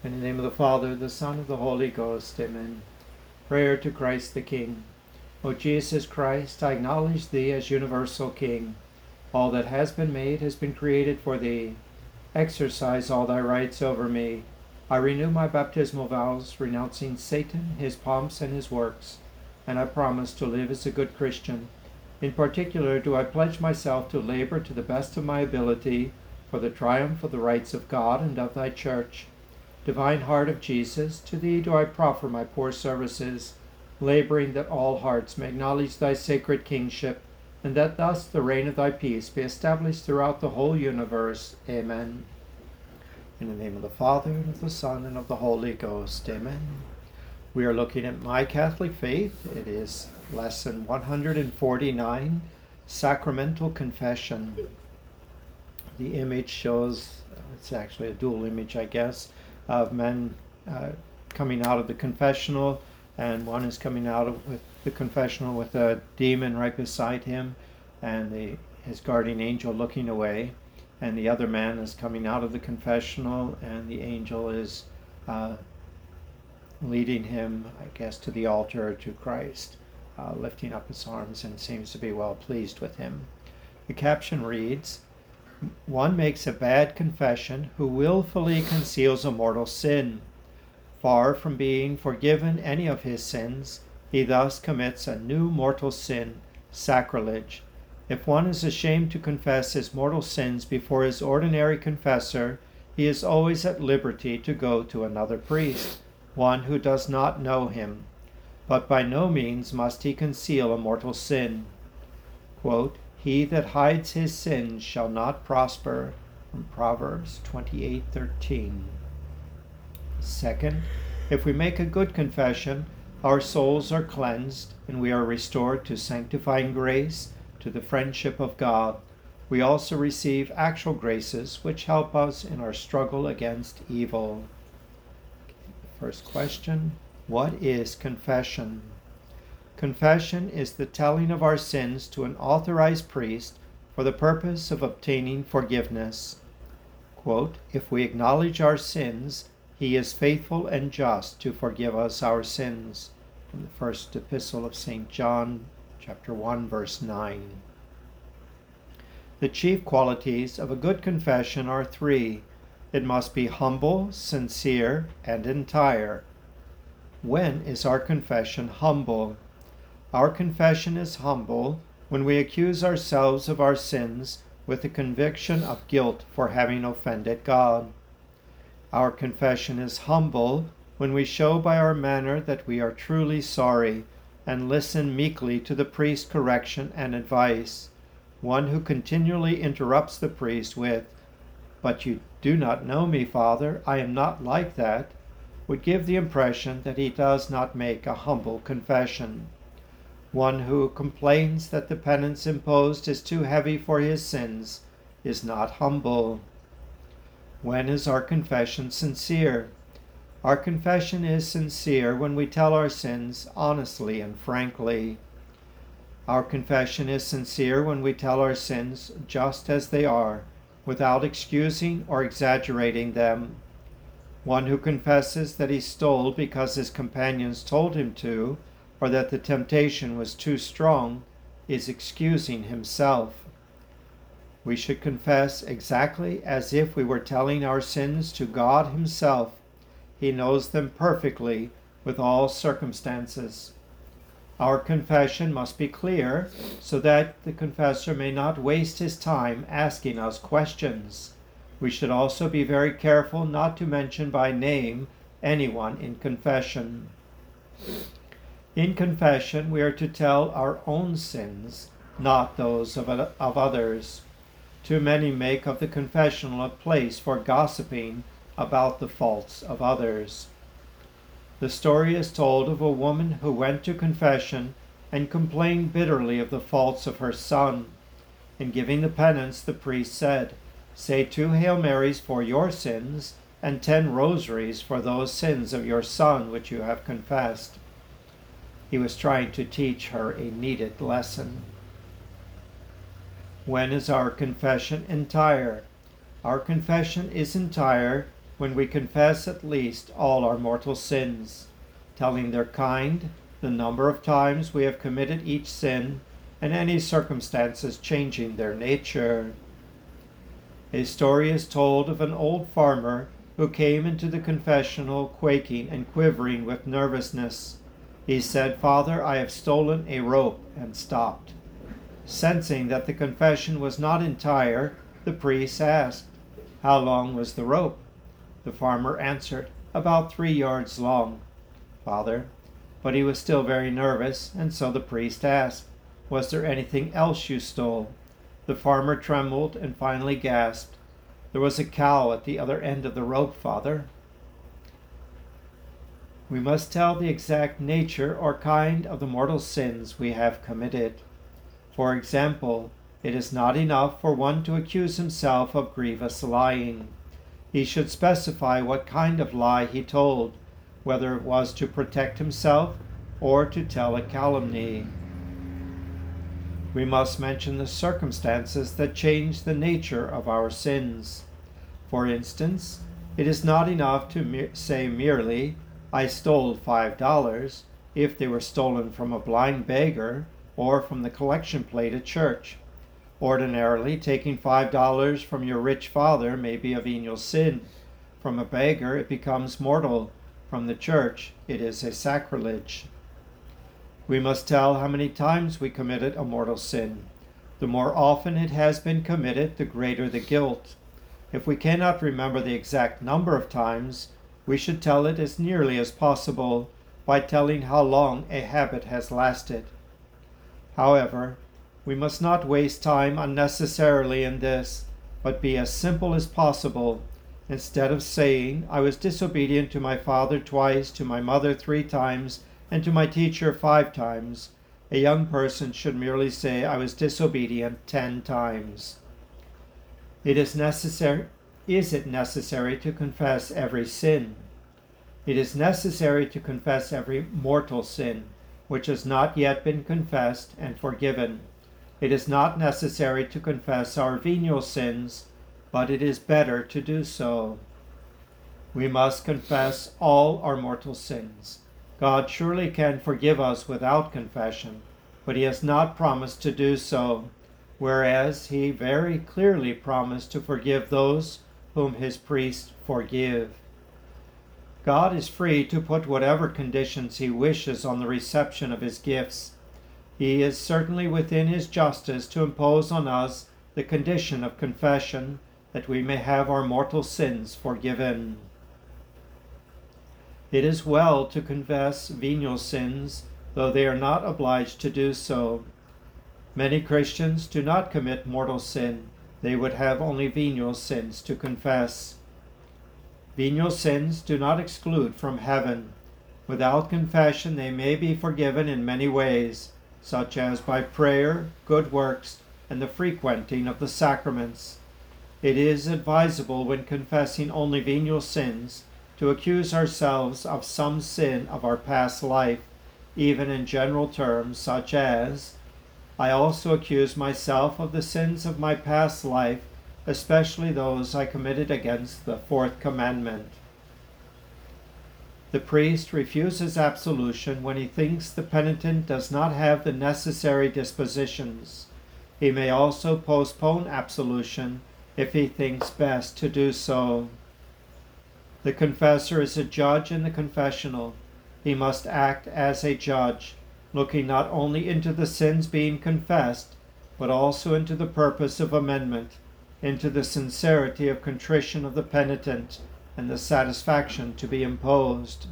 In the name of the Father, the Son, and the Holy Ghost. Amen. Prayer to Christ the King. O Jesus Christ, I acknowledge Thee as universal King. All that has been made has been created for Thee. Exercise all Thy rights over me. I renew my baptismal vows, renouncing Satan, his pomps, and his works, and I promise to live as a good Christian. In particular, do I pledge myself to labor to the best of my ability for the triumph of the rights of God and of Thy Church. Divine Heart of Jesus, to Thee do I proffer my poor services, laboring that all hearts may acknowledge Thy sacred kingship, and that thus the reign of Thy peace be established throughout the whole universe. Amen. In the name of the Father, and of the Son, and of the Holy Ghost. Amen. We are looking at My Catholic Faith. It is lesson 149, Sacramental Confession. The image shows, it's actually a dual image, I guess, of men coming out of the confessional, and one is coming out of the confessional with a demon right beside him, and his guardian angel looking away, and the other man is coming out of the confessional, and the angel is leading him, I guess, to the altar, to Christ, lifting up his arms, and seems to be well pleased with him. The caption reads, "One makes a bad confession who willfully conceals a mortal sin. Far from being forgiven any of his sins, he thus commits a new mortal sin, sacrilege. If one is ashamed to confess his mortal sins before his ordinary confessor, he is always at liberty to go to another priest, one who does not know him. But by no means must he conceal a mortal sin. Quote, He that hides his sins shall not prosper, from Proverbs 28:13. Second, if we make a good confession, our souls are cleansed, and we are restored to sanctifying grace, to the friendship of God. We also receive actual graces which help us in our struggle against evil. First question, what is confession? Confession is the telling of our sins to an authorized priest for the purpose of obtaining forgiveness. Quote, if we acknowledge our sins, he is faithful and just to forgive us our sins. From the first epistle of St. John, chapter 1, verse 9. The chief qualities of a good confession are three. It must be humble, sincere, and entire. When is our confession humble? Our confession is humble when we accuse ourselves of our sins with the conviction of guilt for having offended God. Our confession is humble when we show by our manner that we are truly sorry and listen meekly to the priest's correction and advice. One who continually interrupts the priest with, "But you do not know me, Father, I am not like that," would give the impression that he does not make a humble confession. One who complains that the penance imposed is too heavy for his sins is not humble. When is our confession sincere? Our confession is sincere when we tell our sins honestly and frankly. Our confession is sincere when we tell our sins just as they are, without excusing or exaggerating them. One who confesses that he stole because his companions told him to, or that the temptation was too strong, is excusing himself. We should confess exactly as if we were telling our sins to God himself. He knows them perfectly with all circumstances. Our confession must be clear so that the confessor may not waste his time asking us questions. We should also be very careful not to mention by name anyone in confession. In confession, we are to tell our own sins, not those of others. Too many make of the confessional a place for gossiping about the faults of others. The story is told of a woman who went to confession and complained bitterly of the faults of her son. In giving the penance, the priest said, "Say 2 Hail Marys for your sins and 10 rosaries for those sins of your son which you have confessed." He was trying to teach her a needed lesson. When is our confession entire? Our confession is entire when we confess at least all our mortal sins, telling their kind, the number of times we have committed each sin, and any circumstances changing their nature. A story is told of an old farmer who came into the confessional quaking and quivering with nervousness. He said, "Father, I have stolen a rope," and stopped. Sensing that the confession was not entire, the priest asked, "How long was the rope?" The farmer answered, "About 3 yards long, Father." But he was still very nervous, and so the priest asked, "Was there anything else you stole?" The farmer trembled and finally gasped, "There was a cow at the other end of the rope, Father." We must tell the exact nature or kind of the mortal sins we have committed. For example, it is not enough for one to accuse himself of grievous lying. He should specify what kind of lie he told, whether it was to protect himself or to tell a calumny. We must mention the circumstances that change the nature of our sins. For instance, it is not enough to say merely, "I stole $5," if they were stolen from a blind beggar or from the collection plate at church. Ordinarily, taking $5 from your rich father may be a venial sin. From a beggar, it becomes mortal. From the church, it is a sacrilege. We must tell how many times we committed a mortal sin. The more often it has been committed, the greater the guilt. If we cannot remember the exact number of times, we should tell it as nearly as possible by telling how long a habit has lasted. However, we must not waste time unnecessarily in this, but be as simple as possible. Instead of saying, "I was disobedient to my father twice, to my mother 3 times, and to my teacher 5 times, a young person should merely say, "I was disobedient 10 times. Is it necessary to confess every sin? It is necessary to confess every mortal sin, which has not yet been confessed and forgiven. It is not necessary to confess our venial sins, but it is better to do so. We must confess all our mortal sins. God surely can forgive us without confession, but he has not promised to do so, whereas he very clearly promised to forgive those whom his priests forgive. God is free to put whatever conditions he wishes on the reception of his gifts. He is certainly within his justice to impose on us the condition of confession, that we may have our mortal sins forgiven. It is well to confess venial sins, though they are not obliged to do so. Many Christians do not commit mortal sin. They would have only venial sins to confess. Venial sins do not exclude from heaven. Without confession, they may be forgiven in many ways, such as by prayer, good works, and the frequenting of the sacraments. It is advisable, when confessing only venial sins, to accuse ourselves of some sin of our past life, even in general terms, such as, "I also accuse myself of the sins of my past life, especially those I committed against the 4th commandment." The priest refuses absolution when he thinks the penitent does not have the necessary dispositions. He may also postpone absolution if he thinks best to do so. The confessor is a judge in the confessional. He must act as a judge, looking not only into the sins being confessed, but also into the purpose of amendment, into the sincerity of contrition of the penitent, and the satisfaction to be imposed.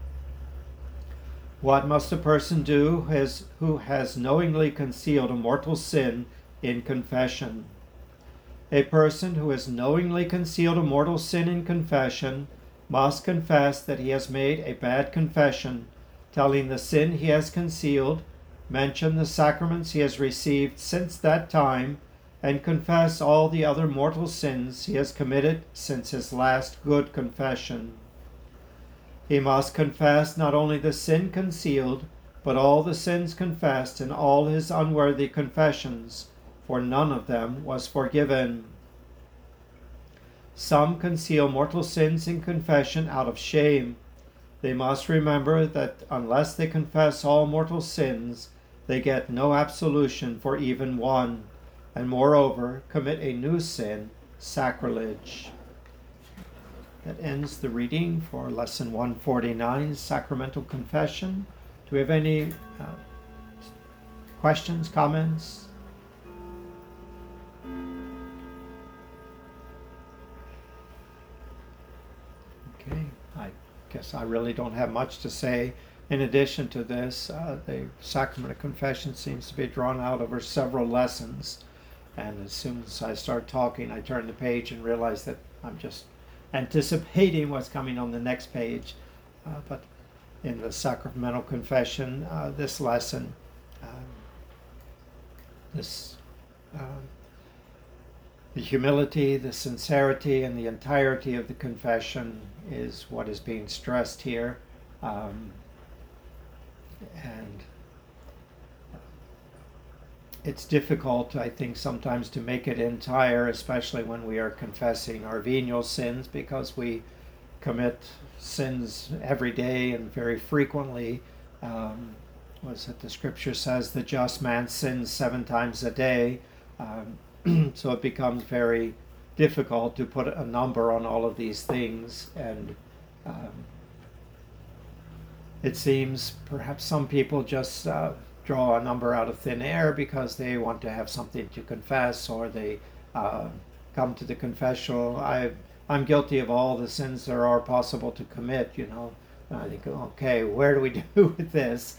What must a person do who has knowingly concealed a mortal sin in confession? A person who has knowingly concealed a mortal sin in confession must confess that he has made a bad confession, telling the sin he has concealed, mention the sacraments he has received since that time, and confess all the other mortal sins he has committed since his last good confession. He must confess not only the sin concealed, but all the sins confessed in all his unworthy confessions, for none of them was forgiven. Some conceal mortal sins in confession out of shame. They must remember that unless they confess all mortal sins, they get no absolution for even one, and moreover commit a new sin, sacrilege. That ends the reading for Lesson 149, Sacramental Confession. Do we have any questions, comments? Okay, I guess I really don't have much to say. In addition to this, the Sacrament of Confession seems to be drawn out over several lessons. And as soon as I start talking, I turn the page and realize that I'm just anticipating what's coming on the next page. But in the Sacramental Confession, this lesson, the humility, the sincerity, and the entirety of the confession is what is being stressed here. And it's difficult, I think, sometimes to make it entire, especially when we are confessing our venial sins, because we commit sins every day and very frequently. Was it the scripture says the just man sins 7 times a day? So it becomes very difficult to put a number on all of these things, and it seems perhaps some people just draw a number out of thin air because they want to have something to confess, or they come to the confessional. I'm guilty of all the sins there are possible to commit, I think, okay, where do we do with this?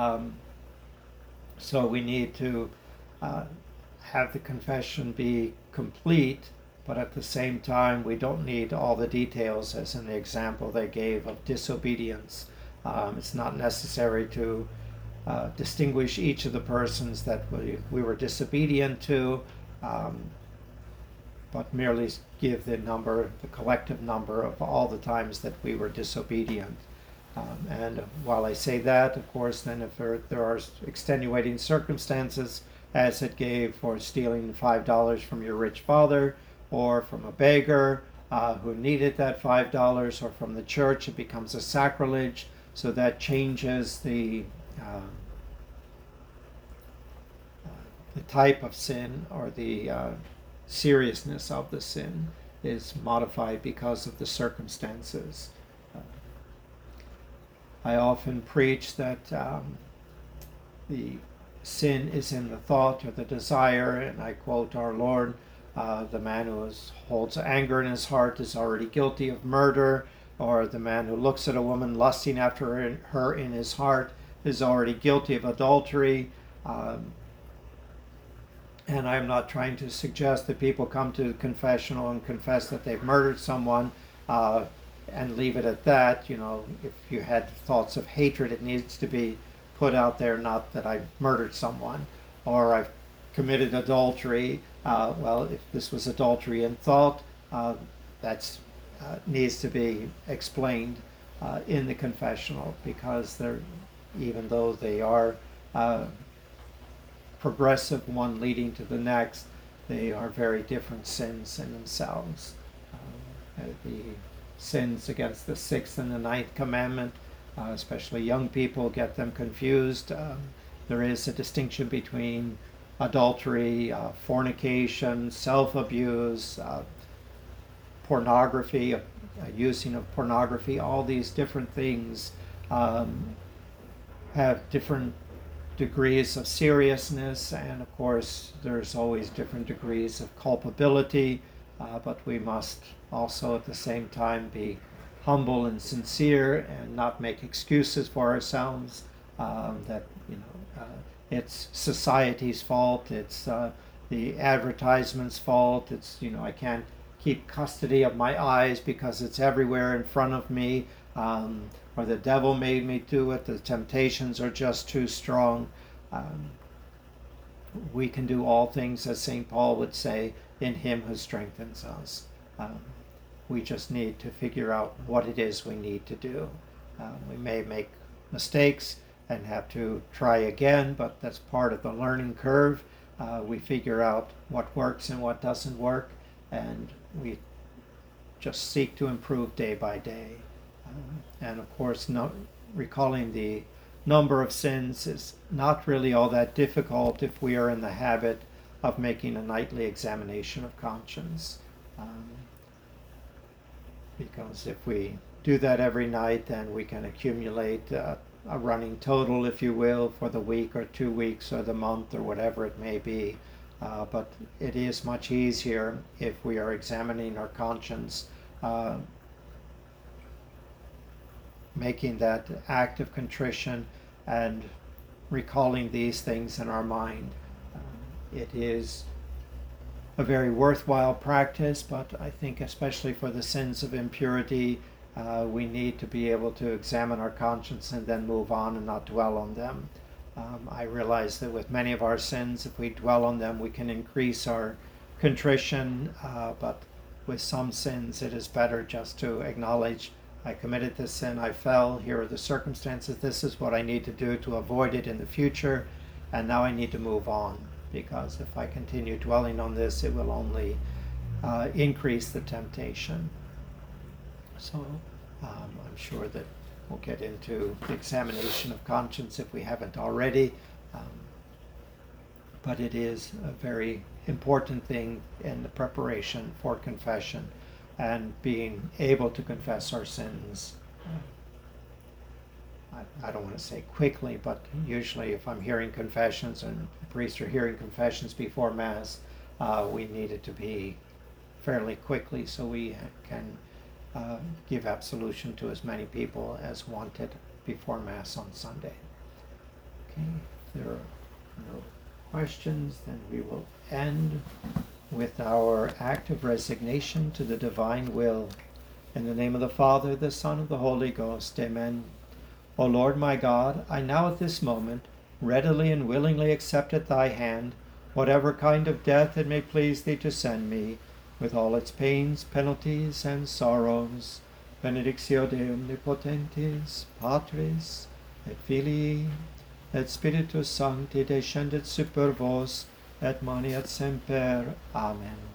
So we need to have the confession be complete, but at the same time we don't need all the details, as in the example they gave of disobedience. It's not necessary to distinguish each of the persons that we were disobedient to, but merely give the collective number of all the times that we were disobedient. And while I say that, of course, then if there are extenuating circumstances, as it gave for stealing $5 from your rich father, or from a beggar who needed that $5, or from the church, it becomes a sacrilege. So that changes the type of sin, or the seriousness of the sin is modified because of the circumstances. I often preach that the sin is in the thought or the desire, and I quote our Lord, the man who holds anger in his heart is already guilty of murder, or the man who looks at a woman lusting after her in his heart is already guilty of adultery. And I'm not trying to suggest that people come to the confessional and confess that they've murdered someone and leave it at that. If you had thoughts of hatred, it needs to be put out there, not that I murdered someone or I've committed adultery. Well, if this was adultery in thought, that needs to be explained in the confessional, because even though they are progressive, one leading to the next, they are very different sins in themselves. The sins against the 6th and the 9th commandment, especially young people, get them confused. There is a distinction between adultery, fornication, self-abuse, pornography, using of pornography. All these different things have different degrees of seriousness, and of course there's always different degrees of culpability, but we must also at the same time be humble and sincere and not make excuses for ourselves, that it's society's fault, it's the advertisement's fault, it's I can't keep custody of my eyes because it's everywhere in front of me, or the devil made me do it, the temptations are just too strong. We can do all things, as St. Paul would say, in him who strengthens us. We just need to figure out what it is we need to do. We may make mistakes and have to try again, but that's part of the learning curve. We figure out what works and what doesn't work, and we just seek to improve day by day. And of course, recalling the number of sins is not really all that difficult if we are in the habit of making a nightly examination of conscience. Because if we do that every night, then we can accumulate a running total, if you will, for the week or 2 weeks or the month or whatever it may be. But it is much easier if we are examining our conscience, making that act of contrition and recalling these things in our mind. It is a very worthwhile practice, but I think especially for the sins of impurity, we need to be able to examine our conscience and then move on and not dwell on them. I realize that with many of our sins, if we dwell on them, we can increase our contrition, but with some sins, it is better just to acknowledge, I committed this sin, I fell, here are the circumstances, this is what I need to do to avoid it in the future, and now I need to move on, because if I continue dwelling on this, it will only increase the temptation. So I'm sure that we'll get into the examination of conscience if we haven't already, but it is a very important thing in the preparation for confession and being able to confess our sins. I don't want to say quickly, but usually if I'm hearing confessions and priests are hearing confessions before Mass, we need it to be fairly quickly so we can give absolution to as many people as wanted before Mass on Sunday. Okay, if there are no questions, then we will end with our act of resignation to the divine will. In the name of the Father, the Son, and the Holy Ghost. Amen. O Lord my God, I now at this moment readily and willingly accept at thy hand whatever kind of death it may please thee to send me, with all its pains, penalties, and sorrows. Benedictio Dei omnipotentis, Patris, et Filii, et Spiritus Sancti descendet super vos, et maneat semper. Amen.